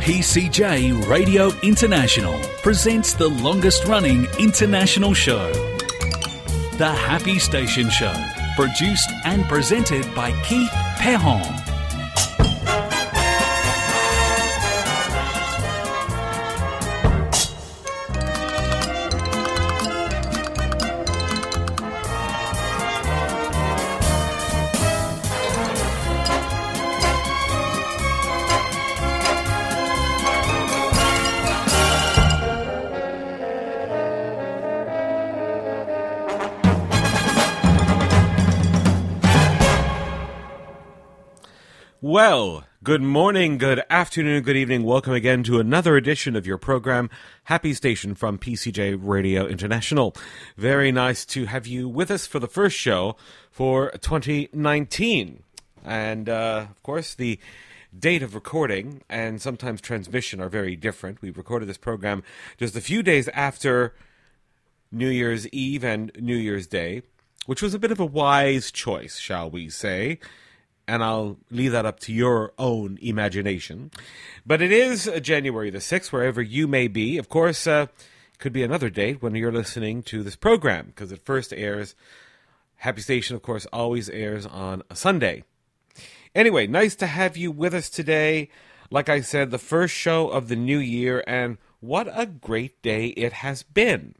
PCJ Radio International presents the longest-running international show, The Happy Station Show, produced and presented by Keith Perron. Well, good morning, good afternoon, good evening. Welcome again to another edition of your program, Happy Station from PCJ Radio International. Very nice to have you with us for the first show for 2019. And, of course, the date of recording and sometimes transmission are very different. We recorded this program just a few days after New Year's Eve and New Year's Day, which was a bit of a wise choice, shall we say. And I'll leave that up to your own imagination. But it is January the 6th, wherever you may be. Of course, could be another date when you're listening to this program, because it first airs, Happy Station, of course, always airs on a Sunday. Anyway, nice to have you with us today. Like I said, the first show of the new year, and what a great day it has been.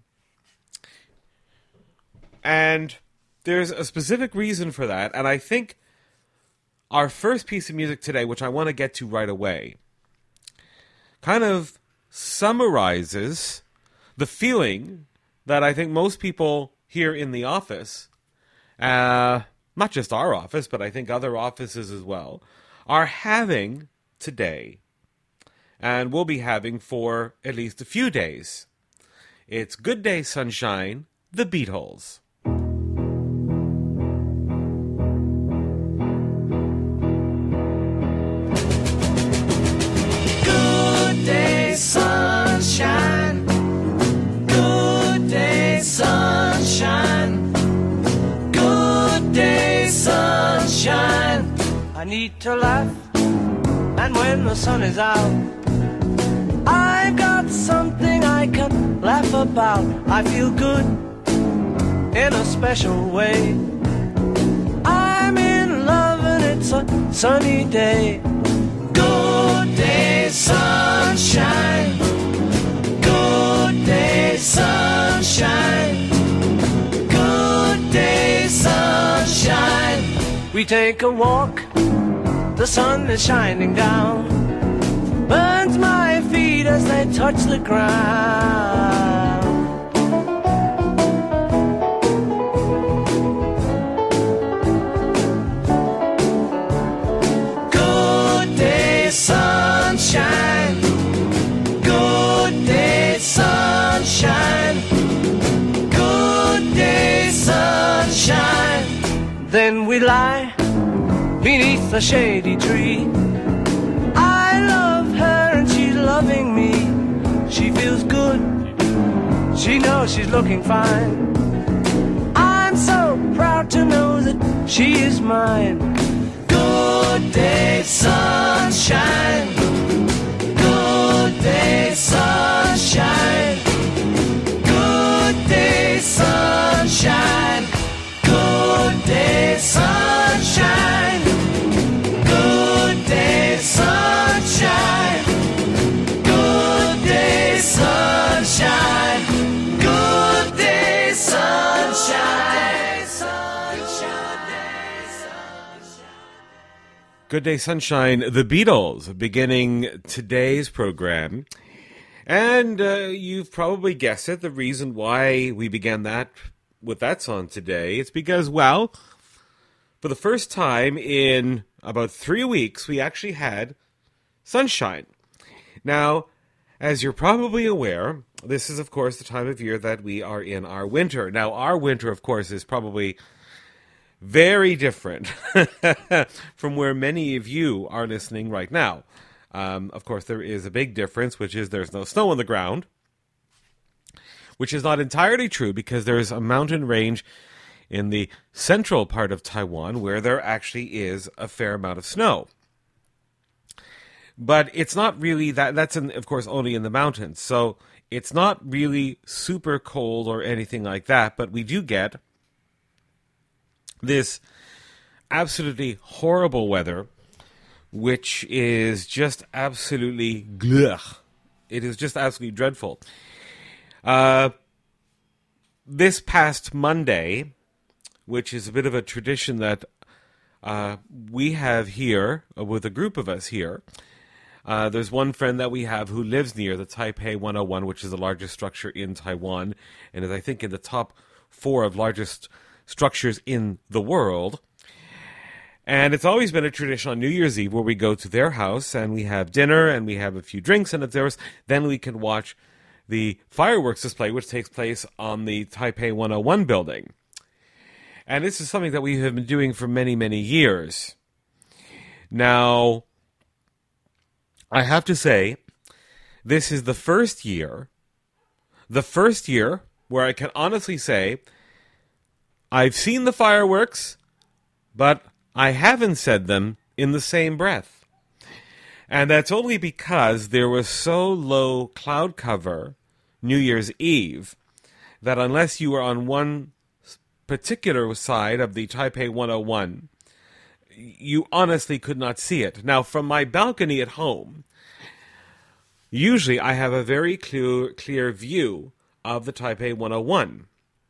And there's a specific reason for that, and I think our first piece of music today, which I want to get to right away, kind of summarizes the feeling that I think most people here in the office, not just our office, but I think other offices as well, are having today, and will be having for at least a few days. It's Good Day Sunshine, The Beatles. Sunshine, good day, sunshine, good day, sunshine. I need to laugh, and when the sun is out, I've got something I can laugh about. I feel good in a special way. I'm in love and it's a sunny day. Good day, sunshine, good day, sunshine, good day, sunshine. We take a walk, the sun is shining down, burns my feet as they touch the ground. Sunshine, good day, sunshine, good day, sunshine. Then we lie beneath a shady tree. I love her and she's loving me. She feels good, she knows she's looking fine. I'm so proud to know that she is mine. Good day, sunshine, good day, sunshine, good day, sunshine, good day, sunshine, good day, sunshine, good day, sunshine, good day, sunshine. Good Day Sunshine, The Beatles, beginning today's program. And you've probably guessed it, the reason why we began that with that song today. It's because, well, for the first time in about 3 weeks, we actually had sunshine. Now, as you're probably aware, this is, of course, the time of year that we are in our winter. Now, our winter, of course, is probably very different from where many of you are listening right now. Of course, there is a big difference, which is there's no snow on the ground, which is not entirely true because there's a mountain range in the central part of Taiwan where there actually is a fair amount of snow. But it's not really that. That's, of course, only in the mountains. So it's not really super cold or anything like that. But we do get this absolutely horrible weather, which is just absolutely glugh. It is just absolutely dreadful. This past Monday, which is a bit of a tradition that we have here with a group of us here. There's one friend that we have who lives near the Taipei 101, which is the largest structure in Taiwan, and is, I think, in the top 4 of largest structures in the world. And it's always been a tradition on New Year's Eve where we go to their house and we have dinner and we have a few drinks, and if there's, then we can watch the fireworks display, which takes place on the Taipei 101 building. And this is something that we have been doing for many, many years. Now, I have to say, this is the first year where I can honestly say, I've seen the fireworks, but I haven't said them in the same breath. And that's only because there was so low cloud cover New Year's Eve that unless you were on one particular side of the Taipei 101, you honestly could not see it. Now, from my balcony at home, usually I have a very clear view of the Taipei 101.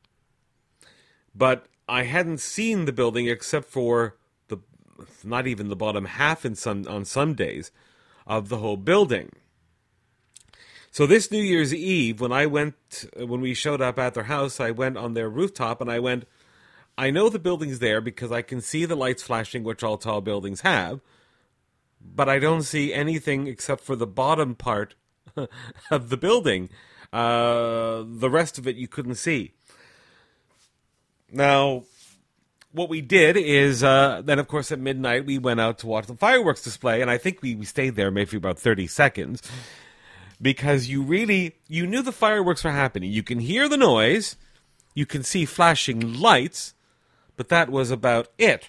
But I hadn't seen the building except for not even the bottom half on some days of the whole building. So this New Year's Eve, when we showed up at their house, I went on their rooftop and I went, I know the building's there because I can see the lights flashing, which all tall buildings have, but I don't see anything except for the bottom part of the building. The rest of it you couldn't see. Now, what we did is, then of course at midnight we went out to watch the fireworks display, and I think we stayed there maybe about 30 seconds, because you knew the fireworks were happening. You can hear the noise, you can see flashing lights, but that was about it.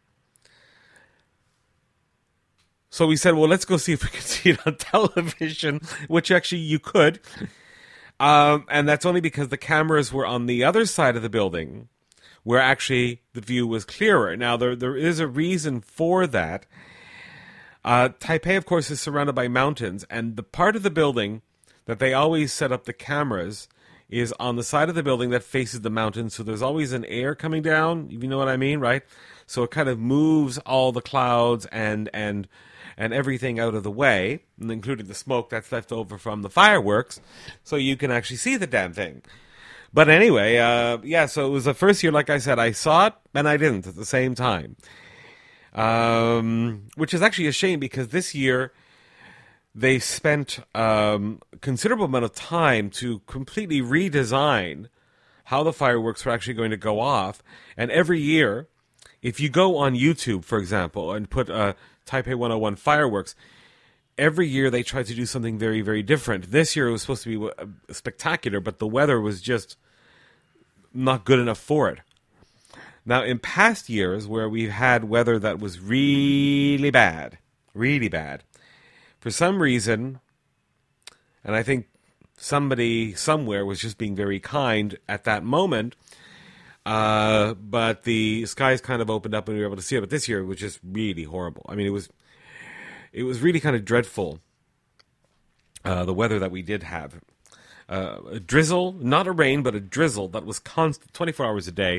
So we said, well, let's go see if we can see it on television, which actually you could. And that's only because the cameras were on the other side of the building, where actually the view was clearer. Now, there is a reason for that. Taipei, of course, is surrounded by mountains, and the part of the building that they always set up the cameras is on the side of the building that faces the mountains, so there's always an air coming down, if you know what I mean, right? So it kind of moves all the clouds and everything out of the way, including the smoke that's left over from the fireworks, so you can actually see the damn thing. But anyway, so it was the first year, like I said, I saw it and I didn't at the same time. Which is actually a shame because this year they spent considerable amount of time to completely redesign how the fireworks were actually going to go off. And every year, if you go on YouTube, for example, and put Taipei 101 fireworks, every year they try to do something very, very different. This year it was supposed to be spectacular, but the weather was just not good enough for it. Now, in past years where we've had weather that was really bad, for some reason, and I think somebody somewhere was just being very kind at that moment, but the skies kind of opened up and we were able to see it. But this year it was just really horrible. I mean, it was really kind of dreadful, the weather that we did have. A drizzle, not a rain, but a drizzle that was constant 24 hours a day,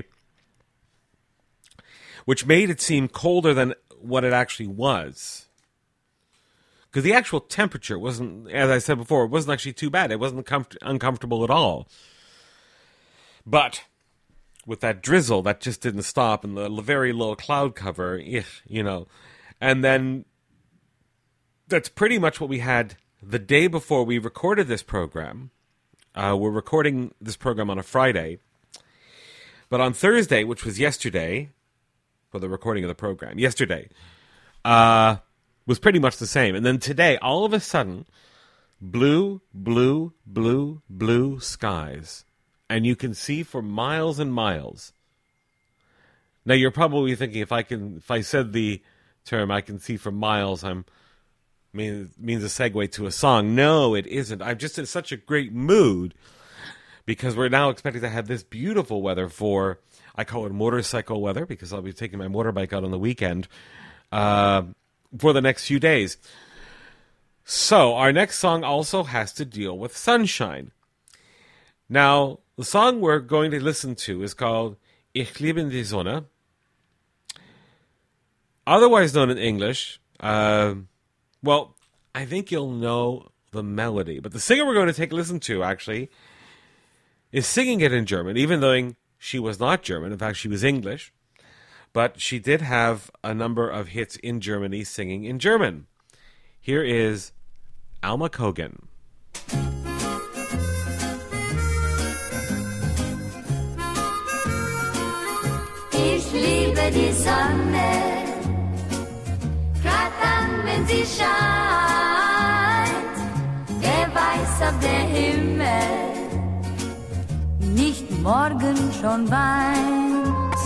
which made it seem colder than what it actually was. Because the actual temperature wasn't, as I said before, it wasn't actually too bad. It wasn't uncomfortable at all. But with that drizzle, that just didn't stop, and the very low cloud cover, and then that's pretty much what we had the day before we recorded this program. We're recording this program on a Friday. But on Thursday, which was yesterday, for the recording of the program, yesterday, was pretty much the same. And then today, all of a sudden, blue skies. And you can see for miles and miles. Now, you're probably thinking, if I said the term, I can see for miles, I'm means a segue to a song. No, it isn't. I'm just in such a great mood because we're now expecting to have this beautiful weather for, I call it motorcycle weather because I'll be taking my motorbike out on the weekend for the next few days. So our next song also has to deal with sunshine. Now, the song we're going to listen to is called Ich liebe die Sonne, otherwise known in English. Well, I think you'll know the melody, but the singer we're going to take a listen to, actually, is singing it in German, even though she was not German. In fact, she was English, but she did have a number of hits in Germany singing in German. Here is Alma Cogan. Ich liebe die Sonne, grad dann, wenn sie scheint. Wer weiß, ob der Himmel nicht morgen schon weint.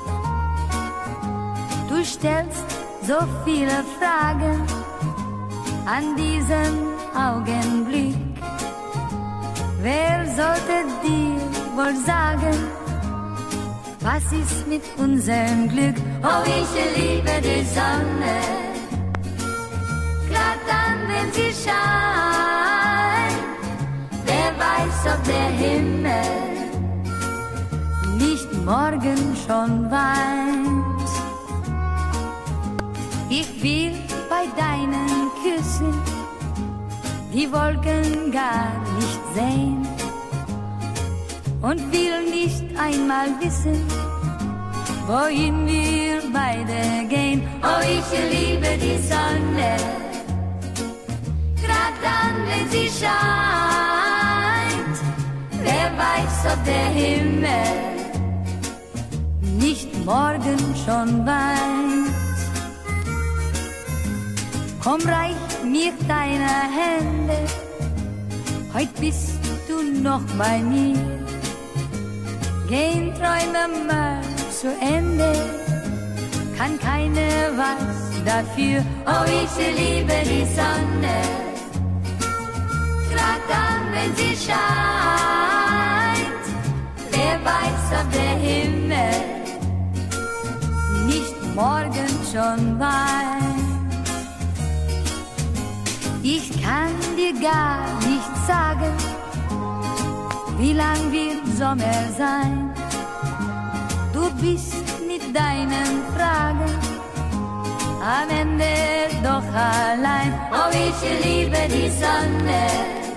Du stellst so viele Fragen an diesem Augenblick. Wer sollte dir wohl sagen, was ist mit unserem Glück? Oh, ich liebe die Sonne, grad dann, wenn sie scheint. Wer weiß, ob der Himmel nicht morgen schon weint. Ich will bei deinen Küssen die Wolken gar nicht sehen und will nicht einmal wissen, wohin wir beide gehen. Oh, ich liebe die Sonne, grad dann, wenn sie scheint. Wer weiß, ob der Himmel nicht morgen schon weint. Komm, reich mir deine Hände, heut bist du noch bei mir. Gehen Träume mal zu Ende, kann keiner was dafür. Oh, ich liebe die Sonne, grad dann, wenn sie scheint. Wer weiß, ob der Himmel nicht morgen schon weint. Ich kann dir gar nicht sagen, wie lang wird Sommer sein. Du bist mit deinen Fragen am Ende doch allein. Oh, ich liebe die Sonne,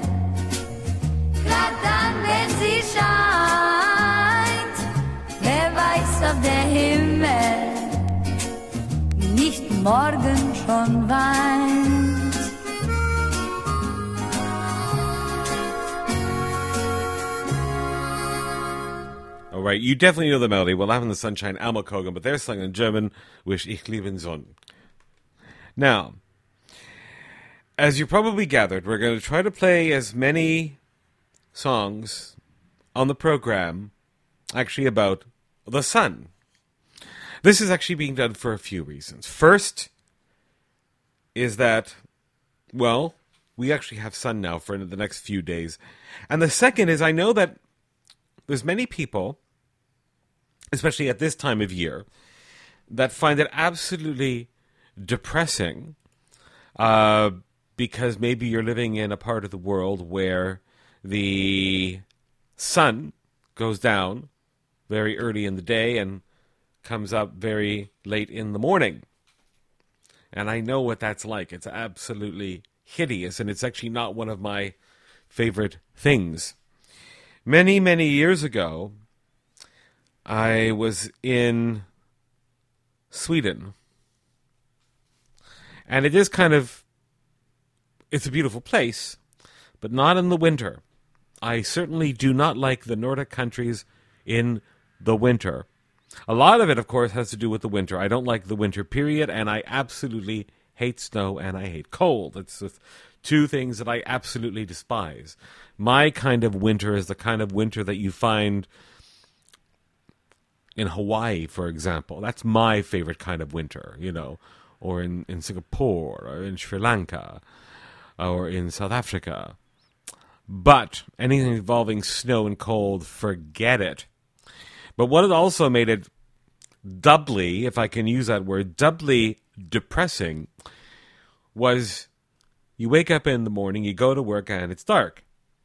grad dann, wenn sie scheint. Wer weiß, ob der Himmel nicht morgen schon weint. All right, you definitely know the melody. Well, Laughing in the Sunshine, Alma Cogan, but they're sung in German, with Ich liebe die Sonne. Now, as you probably gathered, we're going to try to play as many songs on the program actually about the sun. This is actually being done for a few reasons. First is that, well, we actually have sun now for the next few days. And the second is I know that there's many people, especially at this time of year, that find it absolutely depressing because maybe you're living in a part of the world where the sun goes down very early in the day and comes up very late in the morning. And I know what that's like. It's absolutely hideous, and it's actually not one of my favorite things. Many, many years ago, I was in Sweden. And it is it's a beautiful place, but not in the winter. I certainly do not like the Nordic countries in the winter. A lot of it, of course, has to do with the winter. I don't like the winter period, and I absolutely hate snow and I hate cold. It's the two things that I absolutely despise. My kind of winter is the kind of winter that you find in Hawaii, for example. That's my favorite kind of winter, or in Singapore, or in Sri Lanka, or in South Africa. But anything involving snow and cold, forget it. But what it also made it doubly, if I can use that word, doubly depressing, was you wake up in the morning, you go to work, and it's dark.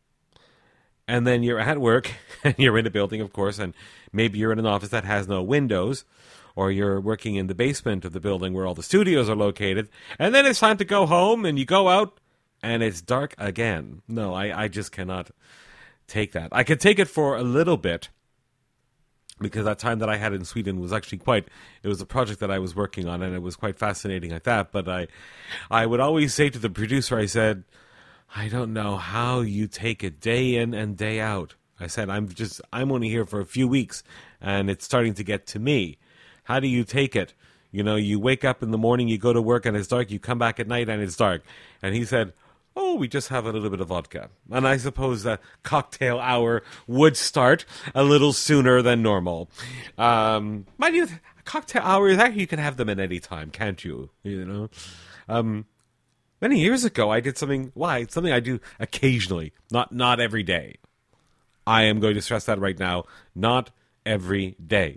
And then you're at work, and you're in a building, of course, and maybe you're in an office that has no windows, or you're working in the basement of the building where all the studios are located, and then it's time to go home, and you go out, and it's dark again. No, I just cannot take that. I could take it for a little bit, because that time that I had in Sweden was actually it was a project that I was working on, and it was quite fascinating like that. But I would always say to the producer, I said, I don't know how you take it day in and day out. I said, I'm only here for a few weeks, and it's starting to get to me. How do you take it? You know, you wake up in the morning, you go to work, and it's dark. You come back at night, and it's dark. And he said, oh, we just have a little bit of vodka. And I suppose the cocktail hour would start a little sooner than normal. Mind you, cocktail hours, actually, you can have them at any time, can't you? You know? Many years ago, I did something I do occasionally, not every day. I am going to stress that right now, not every day.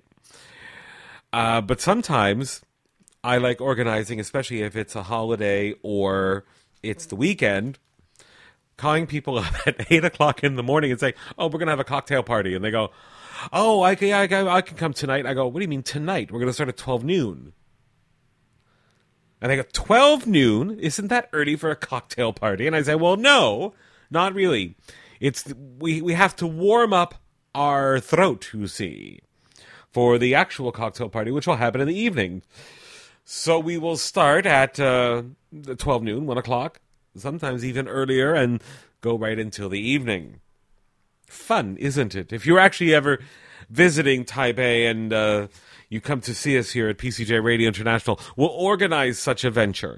But sometimes I like organizing, especially if it's a holiday or it's the weekend, calling people up at 8 o'clock in the morning and saying, oh, we're going to have a cocktail party. And they go, oh, I can come tonight. I go, what do you mean tonight? We're going to start at 12 noon. And they go, 12 noon? Isn't that early for a cocktail party? And I say, well, no, not really. We have to warm up our throat, you see, for the actual cocktail party, which will happen in the evening. So we will start at 12 noon, 1 o'clock, sometimes even earlier, and go right until the evening. Fun, isn't it? If you're actually ever visiting Taipei and you come to see us here at PCJ Radio International, we'll organize such a venture.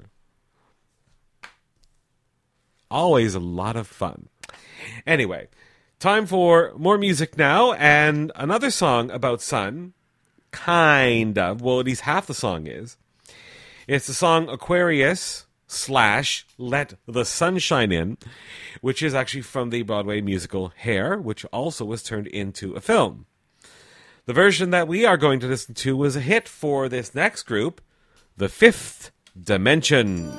Always a lot of fun. Anyway, time for more music now, and another song about sun, kind of. Well, at least half the song is. It's the song Aquarius / Let the Sunshine In, which is actually from the Broadway musical Hair, which also was turned into a film. The version that we are going to listen to was a hit for this next group, The Fifth Dimension.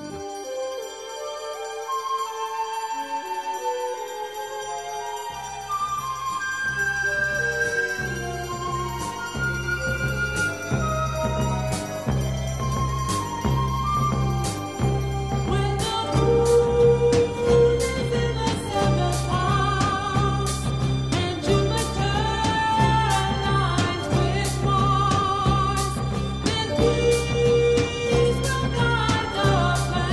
Please don't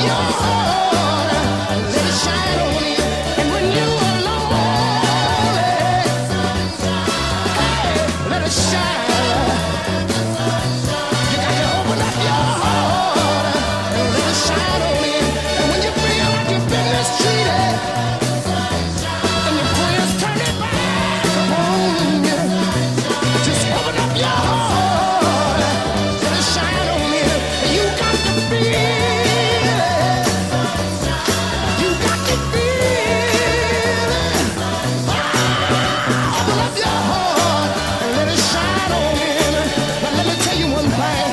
your heart, let it shine on you. And when you are lonely, hey, let it shine. You got to open up your heart and let it shine on you. And when you feel like you've been mistreated, and your friends turn it back on you, just open up your heart, let it shine on you. You got to feel it. You got to feel it. Open up your heart and let it shine on you. Now let me tell you one thing.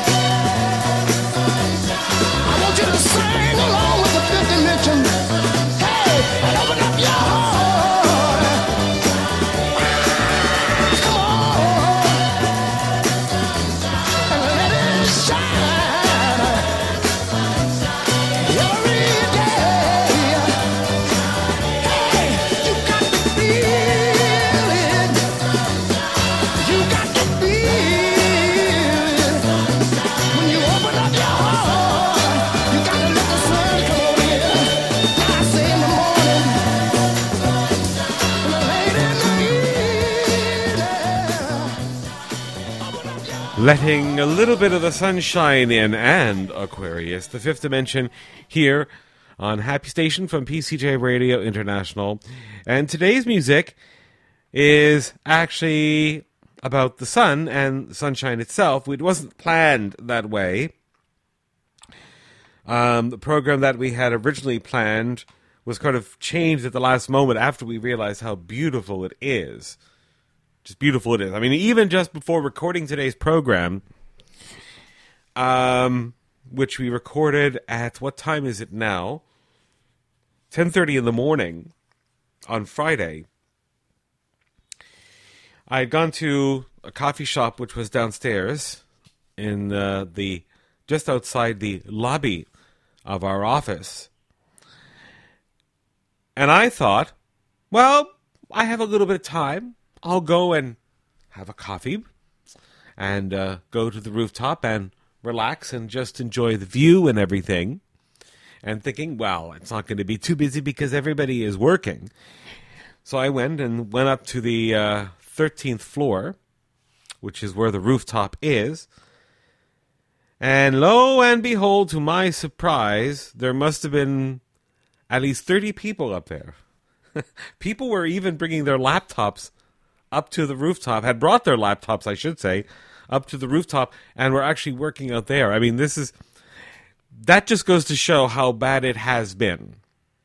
I want you to sing along with the fifth dimension. Hey, and open up your heart. Come on. And let it shine every day. Hey, you got to feel it. You got to feel it. When you open up your heart, you got to let the sun come on in. I say in the morning, late in the evening. Letting a little bit of the sunshine in, and Aquarius, the fifth dimension, here on Happy Station from PCJ Radio International. And today's music is actually about the sun and sunshine itself. It wasn't planned that way. The program that we had originally planned was kind of changed at the last moment after we realized how beautiful it is. Just beautiful it is. I mean, even just before recording today's program, which we recorded at, what time is it now? 10:30 in the morning on Friday. I had gone to a coffee shop which was downstairs in the just outside the lobby of our office. And I thought, well, I have a little bit of time. I'll go and have a coffee and go to the rooftop and relax and just enjoy the view and everything. And thinking, well, it's not going to be too busy because everybody is working. So I went up to the 13th floor, which is where the rooftop is. And lo and behold, to my surprise, there must have been at least 30 people up there. People were even bringing their laptops up to the rooftop, had brought their laptops, I should say, up to the rooftop, and were actually working out there. I mean, that just goes to show how bad it has been.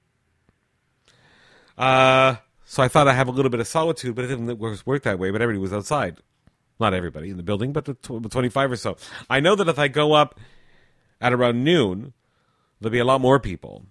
So I thought I'd have a little bit of solitude, but it didn't work that way, but everybody was outside. Not everybody in the building, but the 25 or so. I know that if I go up at around noon, there'll be a lot more people.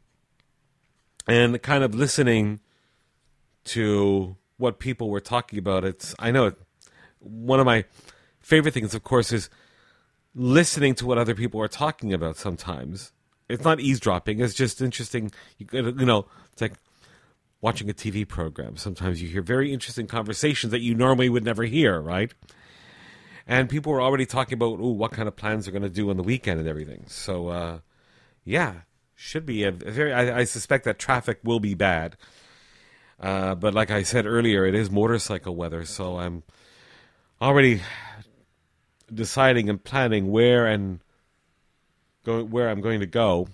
And kind of listening to what people were talking about, one of my favorite things, of course, is listening to what other people are talking about sometimes. It's not eavesdropping, it's just interesting. It's like watching a TV program. Sometimes you hear very interesting conversations that you normally would never hear, right? And people were already talking about, what kind of plans they're going to do on the weekend and everything. So, should be I suspect that traffic will be bad. But like I said earlier, it is motorcycle weather, so I'm already deciding and planning where I'm going to go.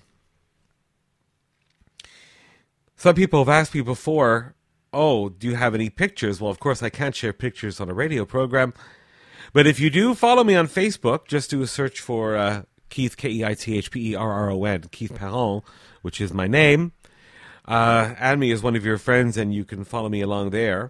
Some people have asked me before, do you have any pictures? Well, of course, I can't share pictures on a radio program. But if you do follow me on Facebook, just do a search for Keith, Keithperron, Keith Perron, which is my name. Add me as one of your friends, and you can follow me along there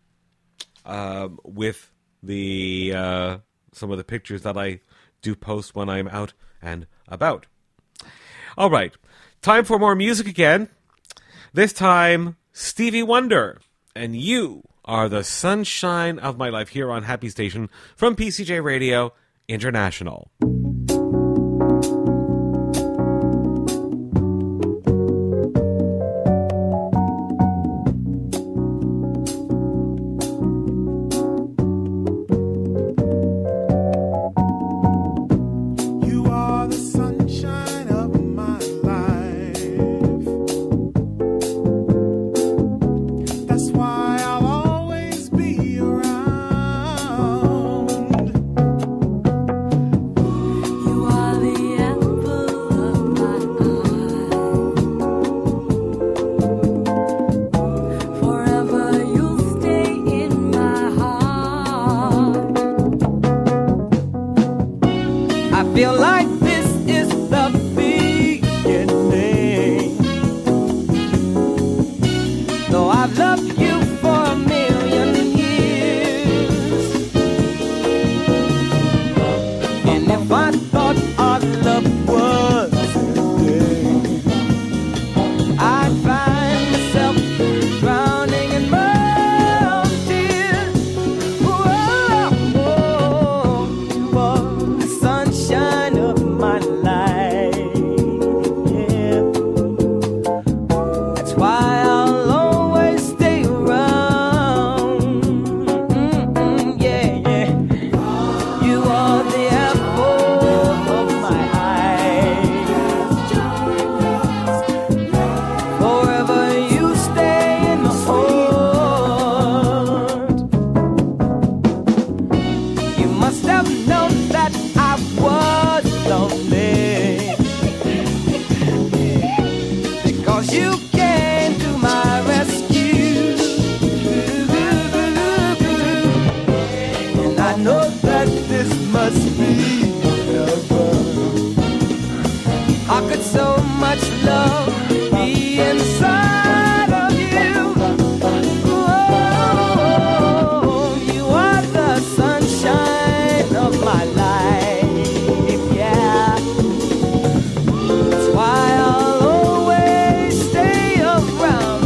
with the some of the pictures that I do post when I'm out and about. All right, time for more music again. This time, Stevie Wonder, and You Are the Sunshine of My Life here on Happy Station from PCJ Radio International. You are the sunshine of my life. 'cause you came to my rescue. And I know that this must be heaven. How could so much love be inside of you? Oh, you are the sunshine of my life, yeah. That's why I'll always stay around.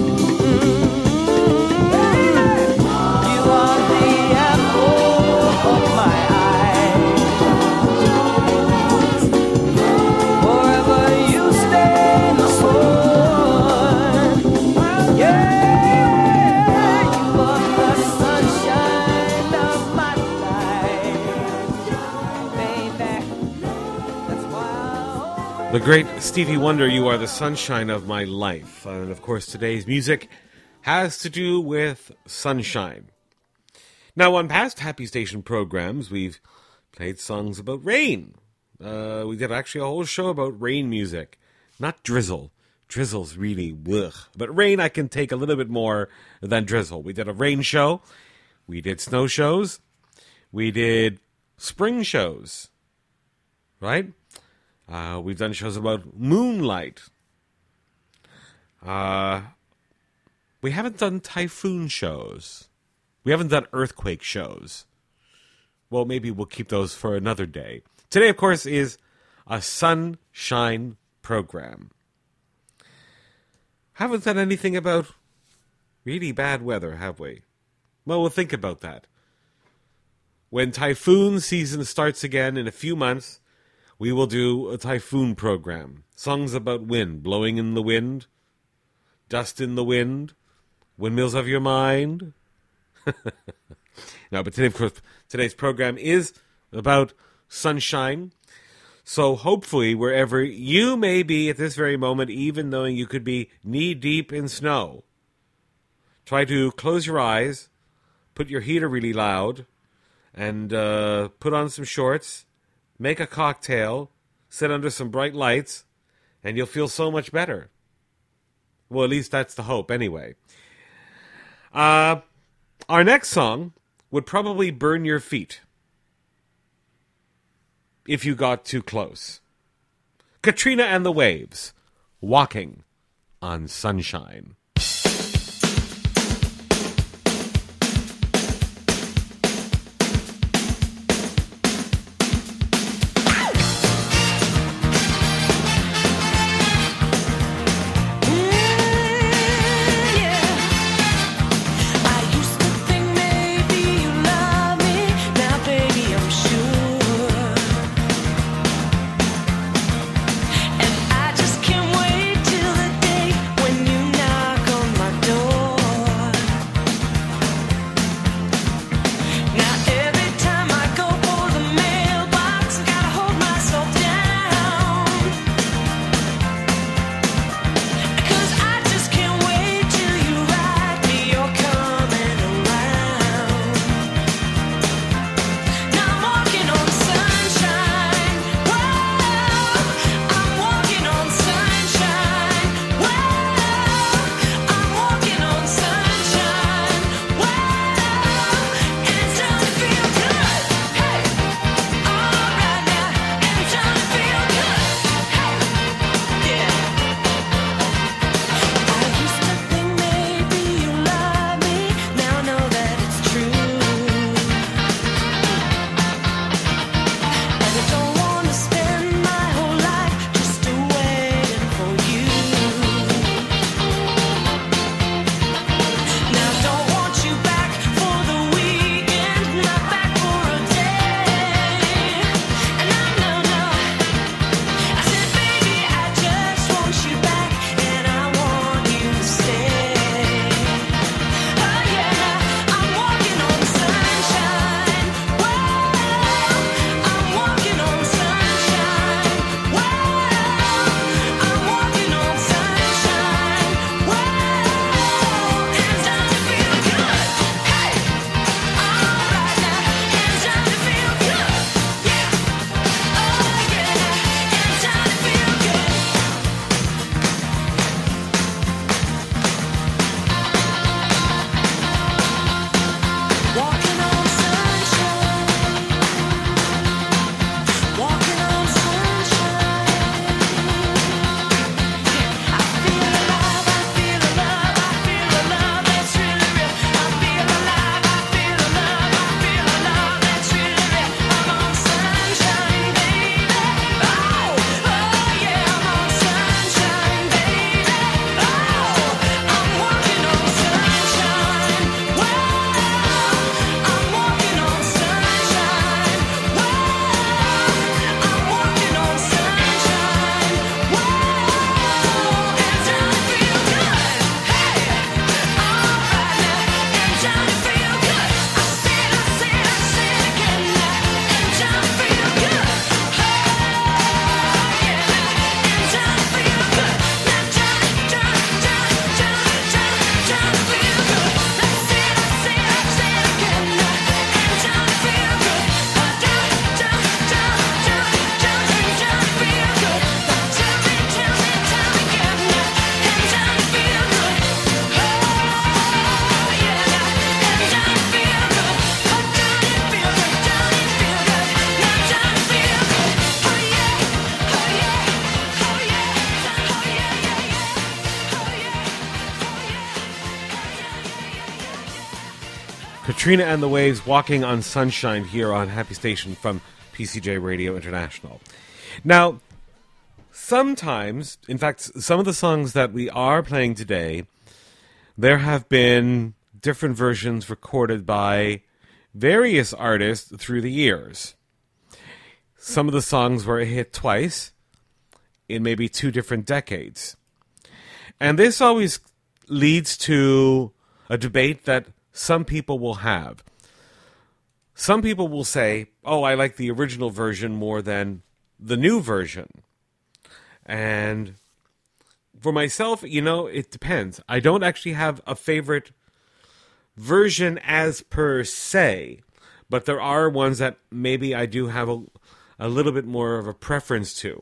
You are the apple of my eye. Forever you stay my soul. Yeah, you are the sunshine of my life, baby. That's why I'll The great Stevie Wonder, you are the sunshine of my life. And of course, today's music has to do with sunshine. Now, on past Happy Station programs, we've played songs about rain. We did actually a whole show about rain music, not drizzle. Drizzle's really ugh. But rain, I can take a little bit more than drizzle. We did a rain show. We did snow shows. We did spring shows. Right? We've done shows about moonlight. We haven't done typhoon shows. We haven't done earthquake shows. Well, maybe we'll keep those for another day. Today, of course, is a sunshine program. Haven't done anything about really bad weather, have we? Well, we'll think about that. When typhoon season starts again in a few months, we will do a typhoon program. Songs about wind, blowing in the wind, dust in the wind, windmills of your mind. No, but today, of course, today's program is about sunshine. So hopefully, wherever you may be at this very moment, even though you could be knee-deep in snow, try to close your eyes, put your heater really loud, and put on some shorts, make a cocktail, sit under some bright lights, and you'll feel so much better. Well, at least that's the hope, anyway. Our next song would probably burn your feet if you got too close. Katrina and the Waves, Walking on Sunshine. And I just can't wait till the day when you knock Katrina and the Waves, Walking on Sunshine, here on Happy Station from PCJ Radio International. Now, sometimes, in fact, some of the songs that we are playing today, there have been different versions recorded by various artists through the years. Some of the songs were a hit twice in maybe 2 different decades. And this always leads to a debate that some people will have. Some people will say, oh, I like the original version more than the new version. And for myself, it depends. I don't actually have a favorite version as per se, but there are ones that maybe I do have a little bit more of a preference to.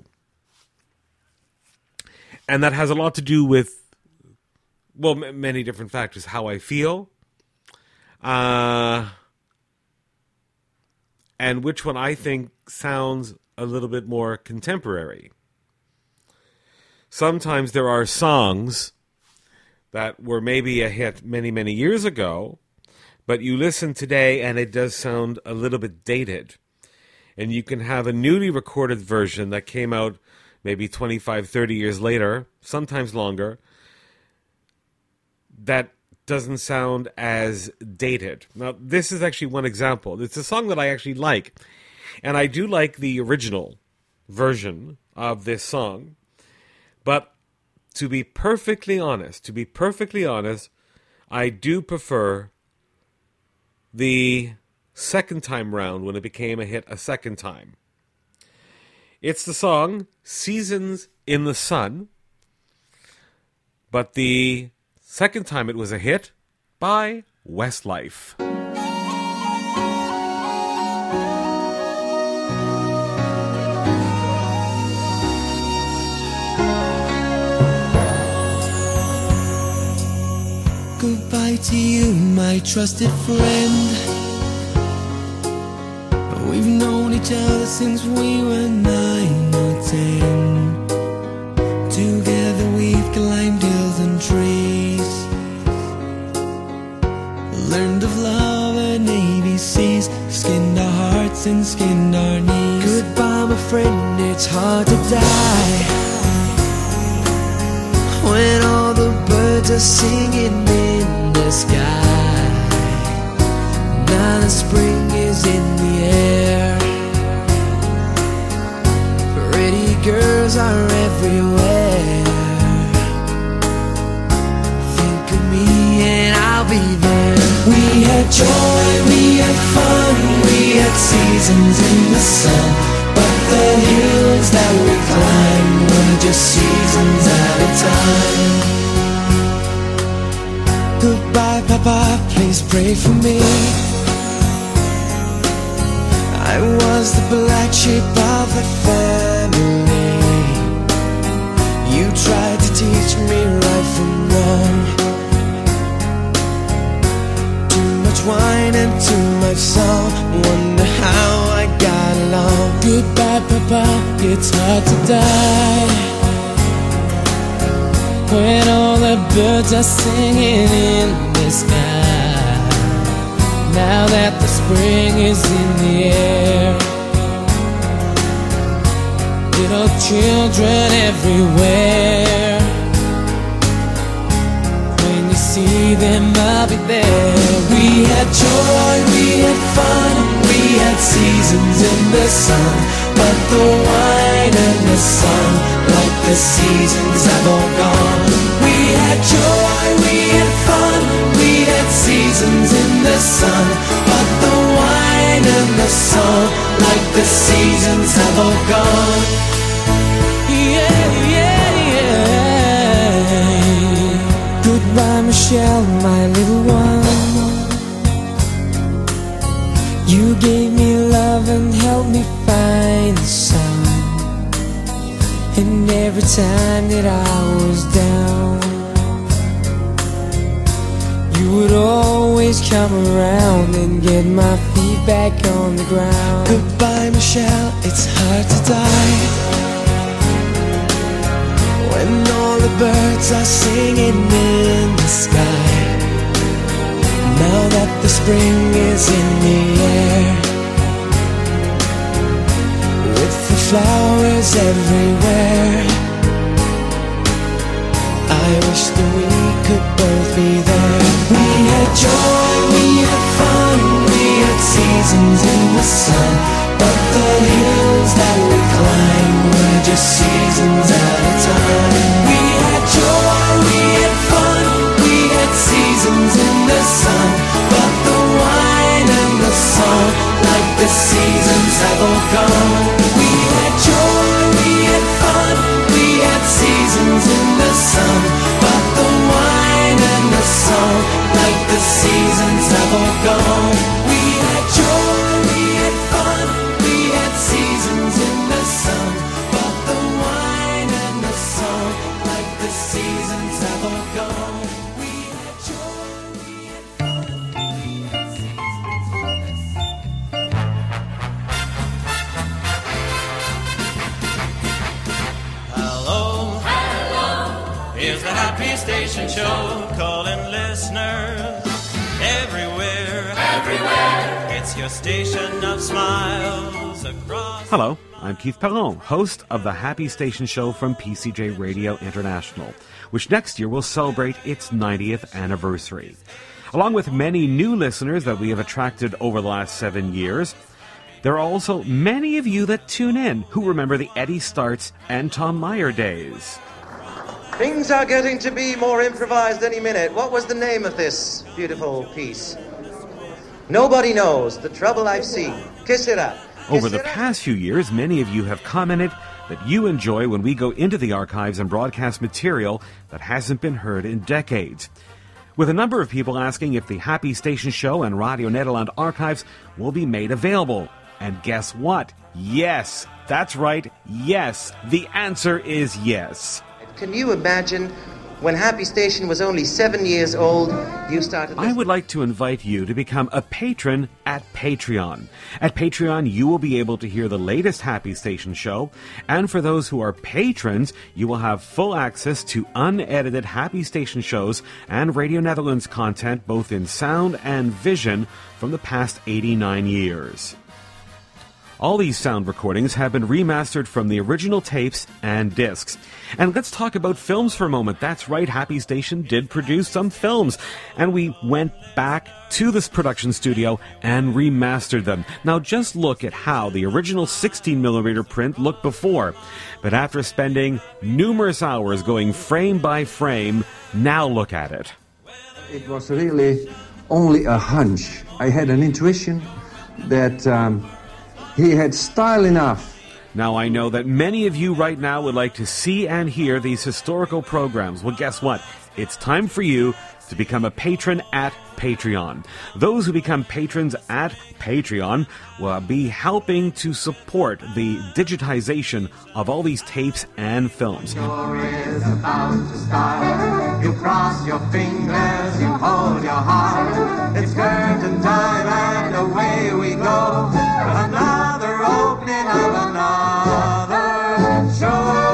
And that has a lot to do with, well, many different factors. How I feel, and which one I think sounds a little bit more contemporary. Sometimes there are songs that were maybe a hit many, many years ago, but you listen today and it does sound a little bit dated. And you can have a newly recorded version that came out maybe 25, 30 years later, sometimes longer, that doesn't sound as dated. Now, this is actually one example. It's a song that I actually like. And I do like the original version of this song. But to be perfectly honest, I do prefer the second time round when it became a hit a second time. It's the song Seasons in the Sun. But the second time it was a hit by Westlife. Goodbye to you, my trusted friend. We've known each other since we were 9 or 10. Together we've climbed hills and trees, learned of love and ABCs, skinned our hearts and skinned our knees. Goodbye, my friend, it's hard to die when all the birds are singing in the sky. Now the spring is in the air, pretty girls are everywhere. Think of me and I'll be there. We had joy, we had fun, we had seasons in the sun, but the hills that we climbed were just seasons at a time. Goodbye, Papa, please pray for me. I was the black sheep of the family. You tried to teach me right from wrong. Too much wine and too much song, wonder how I got along. Goodbye, Papa, it's hard to die when all the birds are singing in the sky. Now that the spring is in the air, little children everywhere. When you see them, I'll be there. We had joy, we had fun, we had seasons in the sun, but the wine and the sun, like the seasons, have all gone. We had joy, we had fun, we had seasons in the sun, but the wine and the sun, like the seasons, have all gone. Yeah, yeah, yeah. Goodbye, Michelle, my little one. You gave me love and helped me find the sun. And every time that I was down, you would always come around and get my feet back on the ground. Goodbye, Michelle, it's hard to die when all the birds are singing in the sky. Now that the the spring is in the air, with the flowers everywhere. I wish that we could both be there. We had joy, we had fun, we had seasons in the sun, but the hills that we climbed were just seasons at a time. We had joy, we had fun, we had seasons in the sun, but the wine and the song, like the seasons have all gone. We had joy, we had fun, we had seasons in the sun, but the wine and the song, like the seasons have all gone. We had joy, we had fun, we had seasons in the sun, but the wine and the song, like the seasons have all gone. We had joy, we had fun, we had seasons. Hello, here's the Happy Station Show, calling listeners everywhere. It's your station of smiles across. Hello, I'm Keith Perron, host of the Happy Station Show from PCJ Radio International, which next year will celebrate its 90th anniversary. Along with many new listeners that we have attracted over the last 7 years, there are also many of you that tune in who remember the Eddie Starts and Tom Meyer days. Things are getting to be more improvised any minute. What was the name of this beautiful piece? Nobody knows. The Trouble I've Seen. Kiss It Up. Over the past few years, many of you have commented that you enjoy when we go into the archives and broadcast material that hasn't been heard in decades. With a number of people asking if the Happy Station Show and Radio Nederland archives will be made available. And guess what? Yes, that's right, yes. The answer is yes. Can you imagine when Happy Station was only 7 years old, you started... I would like to invite you to become a patron at Patreon. At Patreon, you will be able to hear the latest Happy Station show, and for those who are patrons, you will have full access to unedited Happy Station shows and Radio Netherlands content, both in sound and vision, from the past 89 years. All these sound recordings have been remastered from the original tapes and discs. And let's talk about films for a moment. That's right, Happy Station did produce some films. And we went back to this production studio and remastered them. Now just look at how the original 16mm print looked before. But after spending numerous hours going frame by frame, now look at it. It was really only a hunch. I had an intuition that... he had style enough. Now I know that many of you right now would like to see and hear these historical programs. Well, guess what? It's time for you to become a patron at Patreon. Those who become patrons at Patreon will be helping to support the digitization of all these tapes and films. Story is about to start. You cross your fingers, you hold your heart. It's curtain time and away we go. Another opening of another show.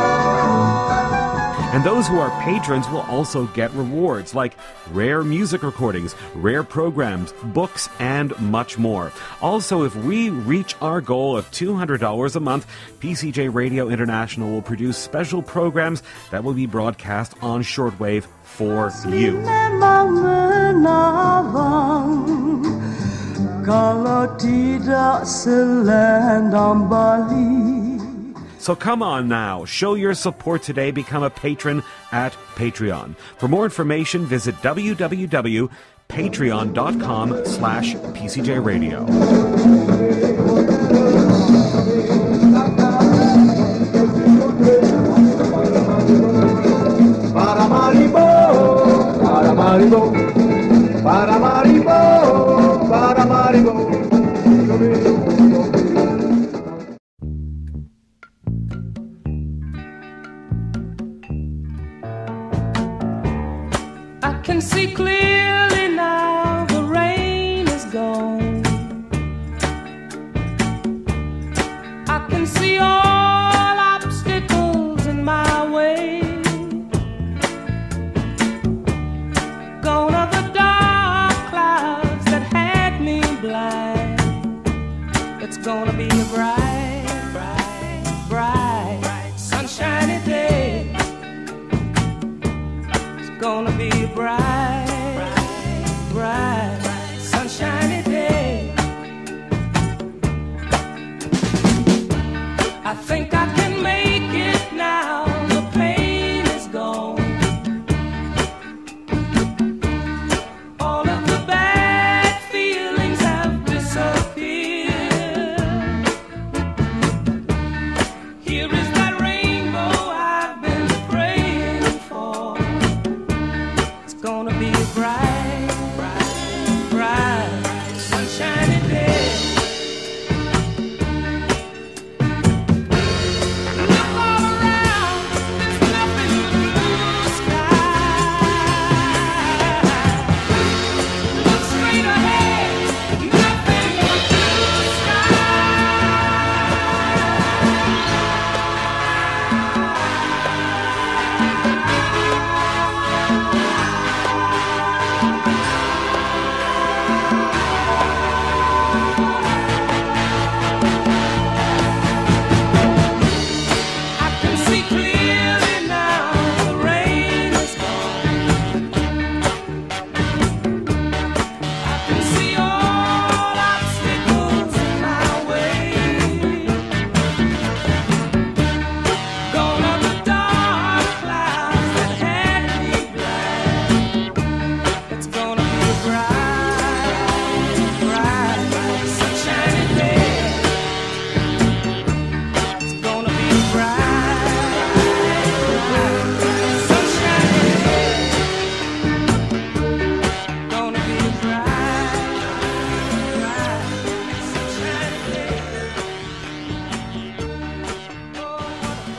And those who are patrons will also get rewards like rare music recordings, rare programs, books, and much more. Also, if we reach our goal of $200 a month, PCJ Radio International will produce special programs that will be broadcast on shortwave for you. So come on now, show your support today, become a patron at Patreon. For more information, visit www.patreon.com/PCJRadio. Paramaribo, Paramaribo, Paramaribo, Paramaribo. I can see clearly now the rain is gone. I can see all obstacles in my way. Gone are the dark clouds gonna be a bright, bright, sunshiny day. I think I can make it now. The pain is gone. All of the bad feelings have disappeared. Here is that rainbow I've been praying for. It's gonna be a bright, bright, bright, sunshiny day. Look all around, there's nothing but blue sky. Look straight ahead, nothing but blue sky. I can see clearly now, the rain is gone. I can see all obstacles in my way. Gone are the dark clouds that had me blind. It's gonna be a bright, bright, sunshiny day. It's gonna be a bright, bright, sunshiny day. Gonna be a bright, bright, sunshiny day. Oh, what a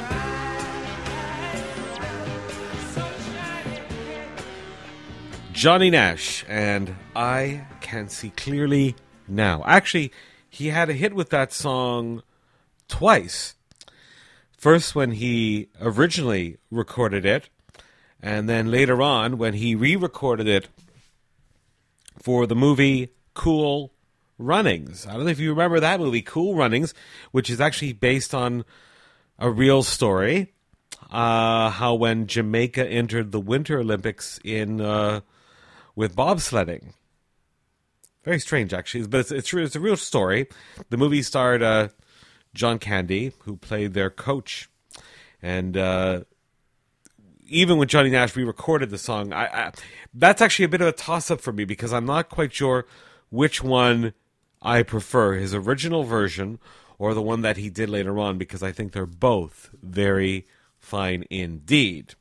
bright, sunshiny day. Johnny Nash and I Can See Clearly Now. Actually, he had a hit with that song twice. First when he originally recorded it, and then later on when he re-recorded it for the movie Cool Runnings. I don't know if you remember that movie, Cool Runnings, which is actually based on a real story. How when Jamaica entered the Winter Olympics in with bobsledding. Very strange, actually, but it's a real story. The movie starred John Candy, who played their coach, and even when Johnny Nash re-recorded the song, that's actually a bit of a toss-up for me because I'm not quite sure which one I prefer, his original version or the one that he did later on, because I think they're both very fine indeed.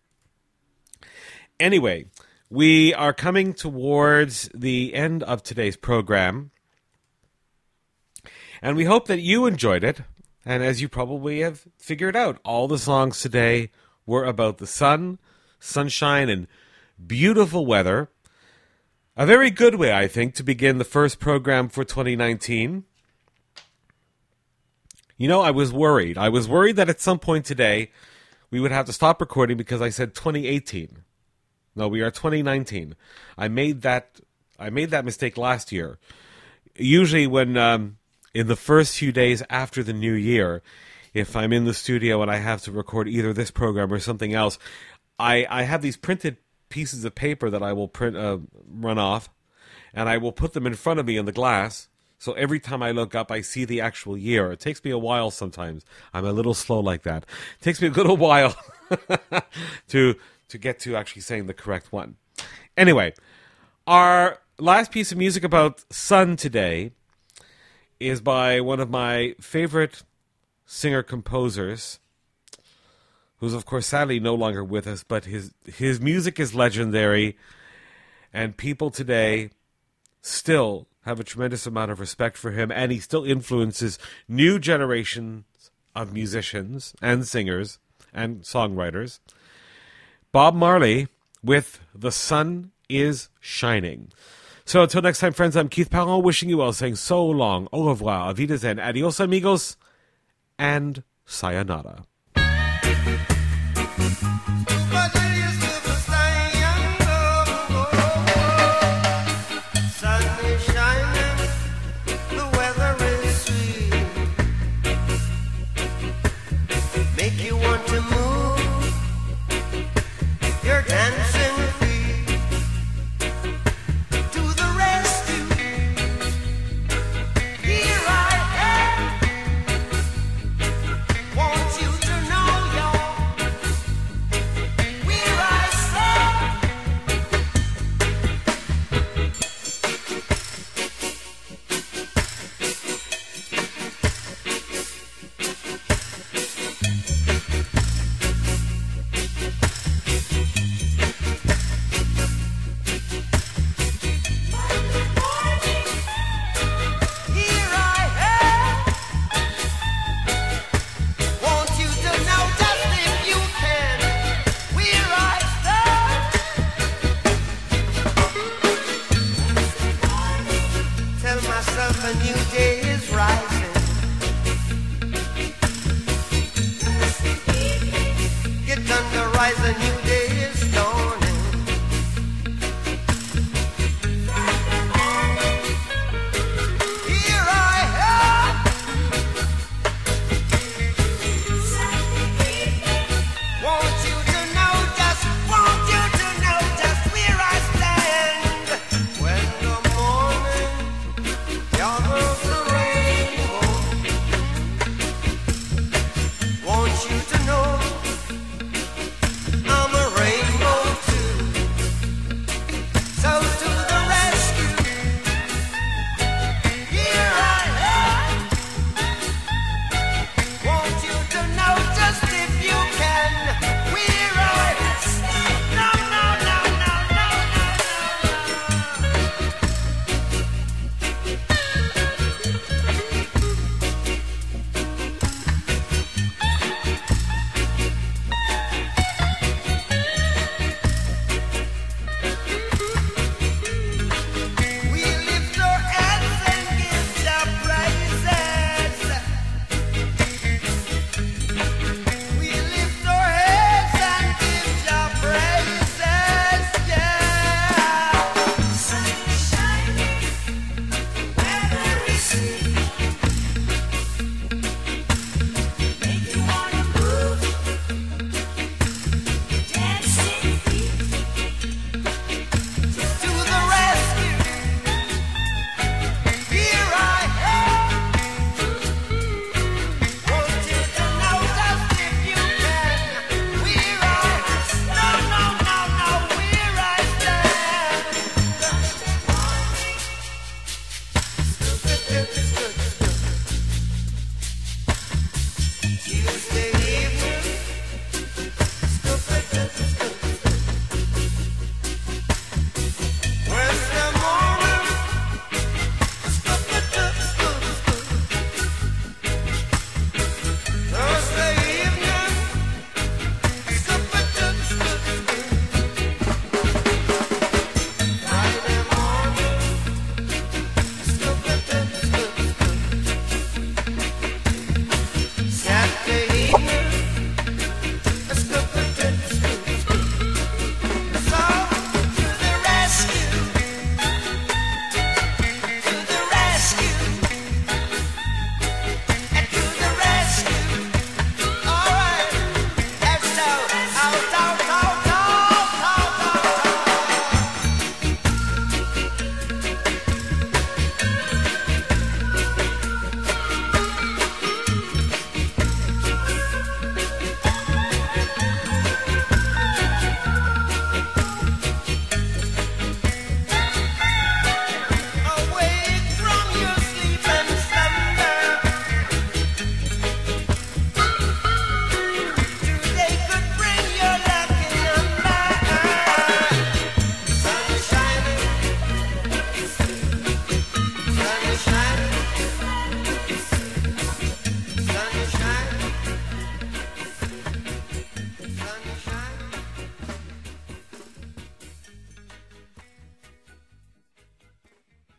Anyway, we are coming towards the end of today's program, and we hope that you enjoyed it. And as you probably have figured out, all the songs today were about the sun, sunshine, and beautiful weather. A very good way, I think, to begin the first program for 2019. You know, I was worried. I was worried that at some point today we would have to stop recording because I said 2018. No, we are 2019. I made that mistake last year. Usually when in the first few days after the new year, if I'm in the studio and I have to record either this program or something else, I have these printed pieces of paper that I will run off, and I will put them in front of me in the glass. So every time I look up, I see the actual year. It takes me a while sometimes. I'm a little slow like that. It takes me a little while to get to actually saying the correct one. Anyway, our last piece of music about sun today is by one of my favorite singer-composers, who's of course sadly no longer with us, but his music is legendary, and people today still have a tremendous amount of respect for him, and he still influences new generations of musicians and singers and songwriters. Bob Marley with The Sun Is Shining. So until next time, friends, I'm Keith Powell, wishing you well, saying so long, au revoir, auf Wiedersehen, adios amigos, and sayonara. Make you want to move your dance.